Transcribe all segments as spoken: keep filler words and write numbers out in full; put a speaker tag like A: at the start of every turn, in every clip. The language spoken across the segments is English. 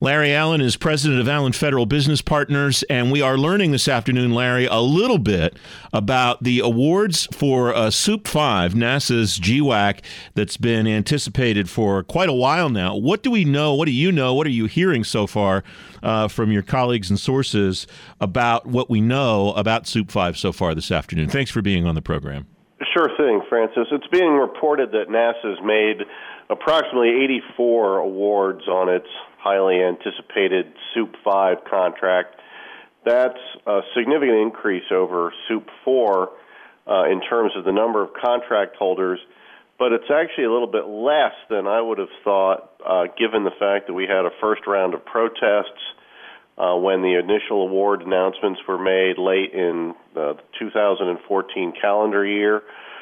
A: Larry Allen is president of Allen Federal Business Partners, and we are learning this afternoon, Larry, a little bit about the awards for uh, SEWP five, NASA's G WAC, that's been anticipated for quite a while now. What do we know? What do you know? What are you hearing so far uh, from your colleagues and sources about what we know about SEWP five so far this afternoon? Thanks for being on the program.
B: Sure thing, Francis. It's being reported that NASA's made approximately eighty-four awards on its highly anticipated SEWP five contract. That's a significant increase over SEWP four uh, in terms of the number of contract holders, but it's actually a little bit less than I would have thought, uh, given the fact that we had a first round of protests uh, when the initial award announcements were made late in the two thousand fourteen calendar year.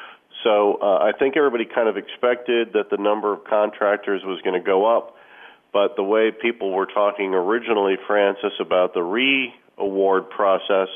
B: So uh, I think everybody kind of expected that the number of contractors was going to go up, but the way people were talking originally, Francis, about the re-award process,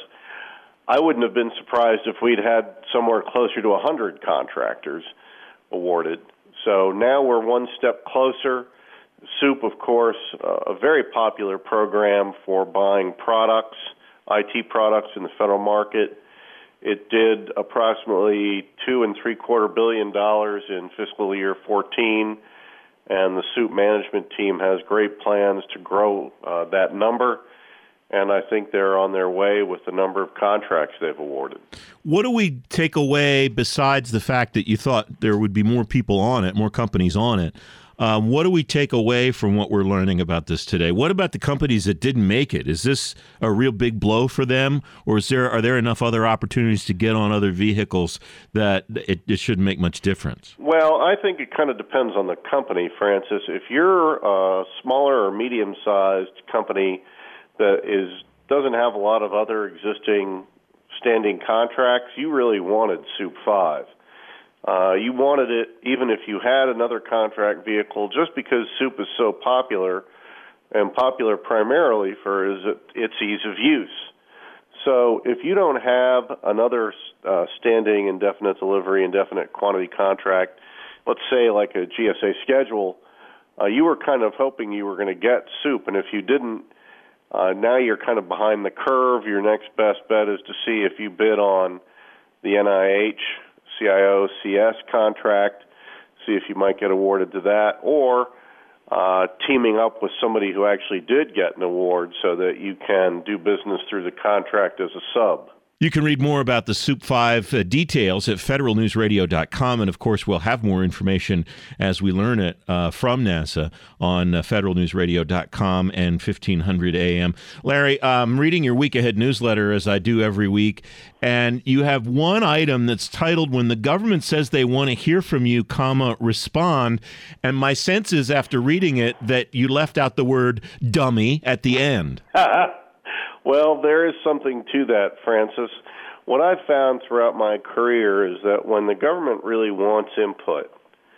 B: I wouldn't have been surprised if we'd had somewhere closer to one hundred contractors awarded. So now we're one step closer. SEWP, of course, uh, a very popular program for buying products, I T products in the federal market. It did approximately two and three quarter billion dollars in fiscal year fourteen, and the SEWP management team has great plans to grow uh, that number. And I think they're on their way with the number of contracts they've awarded.
A: What do we take away besides the fact that you thought there would be more people on it, more companies on it? Um, what do we take away from what we're learning about this today? What about the companies that didn't make it? Is this a real big blow for them, or is there are there enough other opportunities to get on other vehicles that it, it shouldn't make much difference?
B: Well, I think it kind of depends on the company, Francis. If you're a smaller or medium-sized company that is doesn't have a lot of other existing standing contracts, you really wanted SEWP five. Uh, you wanted it even if you had another contract vehicle, just because SEWP is so popular, and popular primarily for is it, its ease of use. So if you don't have another uh, standing indefinite delivery, indefinite quantity contract, let's say like a G S A schedule, uh, you were kind of hoping you were going to get SEWP, and if you didn't, uh, now you're kind of behind the curve. Your next best bet is to see if you bid on the N I H C I O C S contract, see if you might get awarded to that, or uh, teaming up with somebody who actually did get an award so that you can do business through the contract as a sub.
A: You can read more about the SEWP five uh, details at federal news radio dot com, and of course we'll have more information as we learn it uh, from NASA on uh, federal news radio dot com and fifteen hundred A M. Larry, I'm reading your week ahead newsletter as I do every week, and you have one item that's titled "When the Government Says They Want to Hear from You, comma, Respond," and my sense is after reading it that you left out the word dummy at the end.
B: Well, there is something to that, Francis. What I've found throughout my career is that when the government really wants input,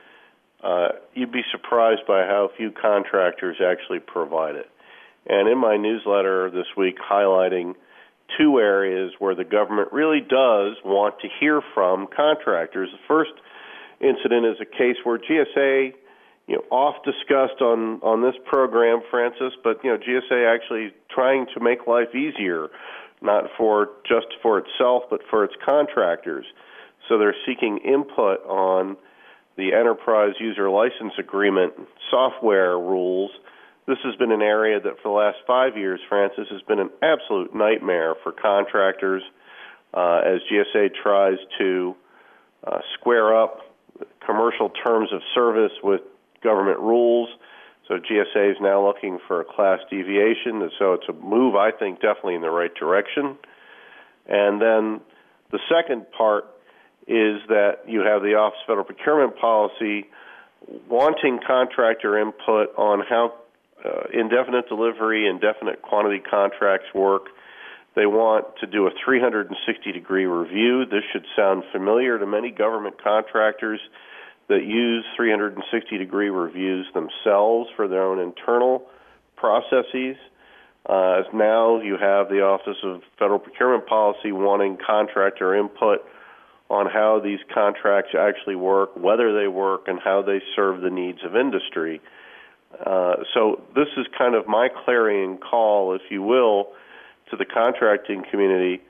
B: uh, you'd be surprised by how few contractors actually provide it. And in my newsletter this week, highlighting two areas where the government really does want to hear from contractors. The first incident is a case where G S A, you know, oft discussed on, on this program, Francis, but, you know, G S A actually trying to make life easier, not for just for itself, but for its contractors. So they're seeking input on the Enterprise User License Agreement software rules. This has been an area that for the last five years, Francis, has been an absolute nightmare for contractors uh, as G S A tries to uh, square up commercial terms of service with government rules. So G S A is now looking for a class deviation, and so it's a move, I think, definitely in the right direction. And then the second part is that you have the Office of Federal Procurement Policy wanting contractor input on how uh, indefinite delivery, indefinite quantity contracts work. They want to do a three hundred sixty degree review. This should sound familiar to many government contractors that use three hundred sixty degree reviews themselves for their own internal processes. Uh, now you have the Office of Federal Procurement Policy wanting contractor input on how these contracts actually work, whether they work, and how they serve the needs of industry. Uh, so this is kind of my clarion call, if you will, to the contracting community.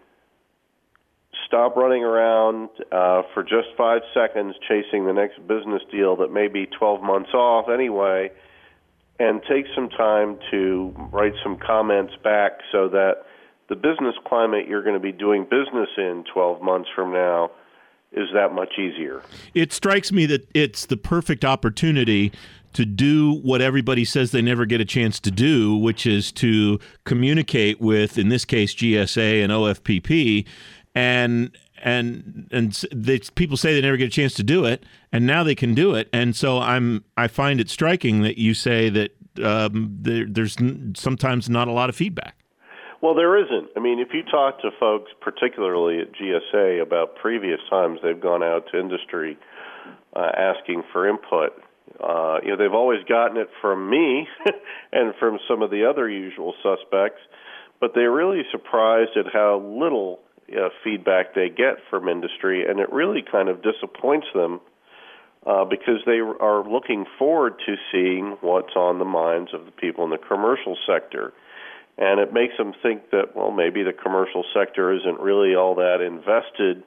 B: Stop running around uh, for just five seconds chasing the next business deal that may be twelve months off anyway, and take some time to write some comments back so that the business climate you're going to be doing business in twelve months from now is that much easier.
A: It strikes me that it's the perfect opportunity to do what everybody says they never get a chance to do, which is to communicate with, in this case, G S A and O F P P, and and and they, people say they never get a chance to do it, and now they can do it. And so I'm I find it striking that you say that um, there, there's sometimes not a lot of feedback.
B: Well, there isn't. I mean, if you talk to folks, particularly at G S A, about previous times they've gone out to industry uh, asking for input, uh, you know, they've always gotten it from me and from some of the other usual suspects, but they're really surprised at how little uh, feedback they get from industry, and it really kind of disappoints them uh, because they are looking forward to seeing what's on the minds of the people in the commercial sector. And it makes them think that, well, maybe the commercial sector isn't really all that invested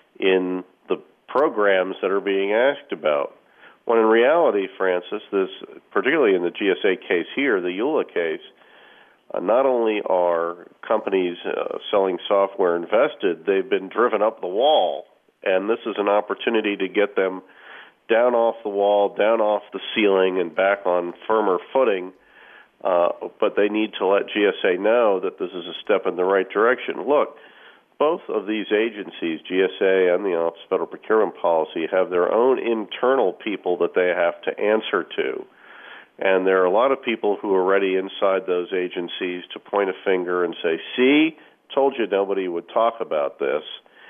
B: in the programs that are being asked about. When in reality, Francis, this, particularly in the G S A case here, the E U L A case, uh, not only are companies uh, selling software invested, they've been driven up the wall. And this is an opportunity to get them down off the wall, down off the ceiling, and back on firmer footing. Uh, but they need to let G S A know that this is a step in the right direction. Look, both of these agencies, G S A and the Office of Federal Procurement Policy, have their own internal people that they have to answer to. And there are a lot of people who are ready inside those agencies to point a finger and say, see, told you nobody would talk about this.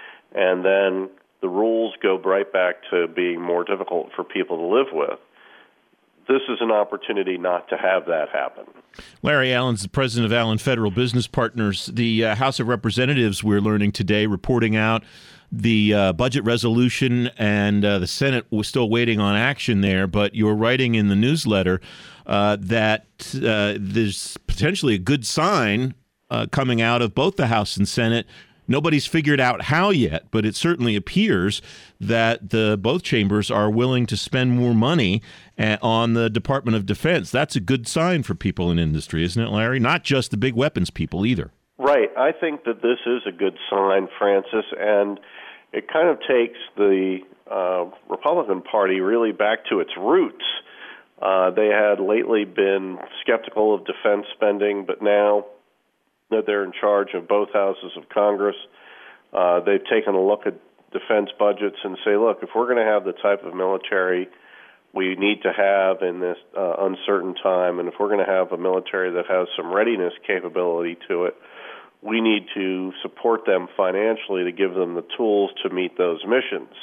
B: And then the rules go right back to being more difficult for people to live with. This is an opportunity not to have that happen.
A: Larry Allen's the president of Allen Federal Business Partners. The uh, House of Representatives, we're learning today, reporting out the uh, budget resolution, and uh, the Senate was still waiting on action there. But you're writing in the newsletter uh, that uh, there's potentially a good sign uh, coming out of both the House and Senate. Nobody's figured out how yet, but it certainly appears that the both chambers are willing to spend more money uh, on the Department of Defense. That's a good sign for people in industry, isn't it, Larry? Not just the big weapons people either.
B: Right. I think that this is a good sign, Francis, and it kind of takes the uh, Republican Party really back to its roots. Uh, they had lately been skeptical of defense spending, but now that they're in charge of both houses of Congress, uh, they've taken a look at defense budgets and say, look, if we're going to have the type of military we need to have in this uh, uncertain time, and if we're going to have a military that has some readiness capability to it, we need to support them financially to give them the tools to meet those missions.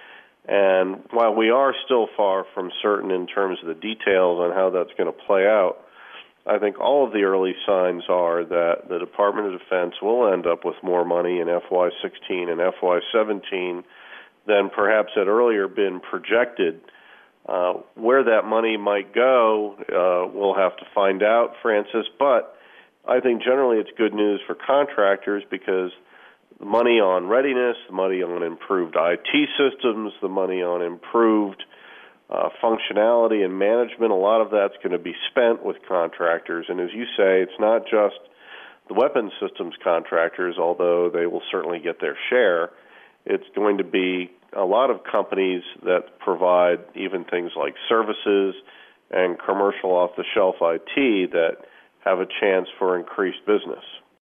B: And while we are still far from certain in terms of the details on how that's going to play out, I think all of the early signs are that the Department of Defense will end up with more money in F Y sixteen and F Y seventeen than perhaps had earlier been projected. Uh, where that money might go, uh, we'll have to find out, Francis. But I think generally it's good news for contractors because the money on readiness, the money on improved I T systems, the money on improved Uh, functionality and management, a lot of that's going to be spent with contractors. And as you say, it's not just the weapons systems contractors, although they will certainly get their share. It's going to be a lot of companies that provide even things like services and commercial off-the-shelf I T that have a chance for increased business.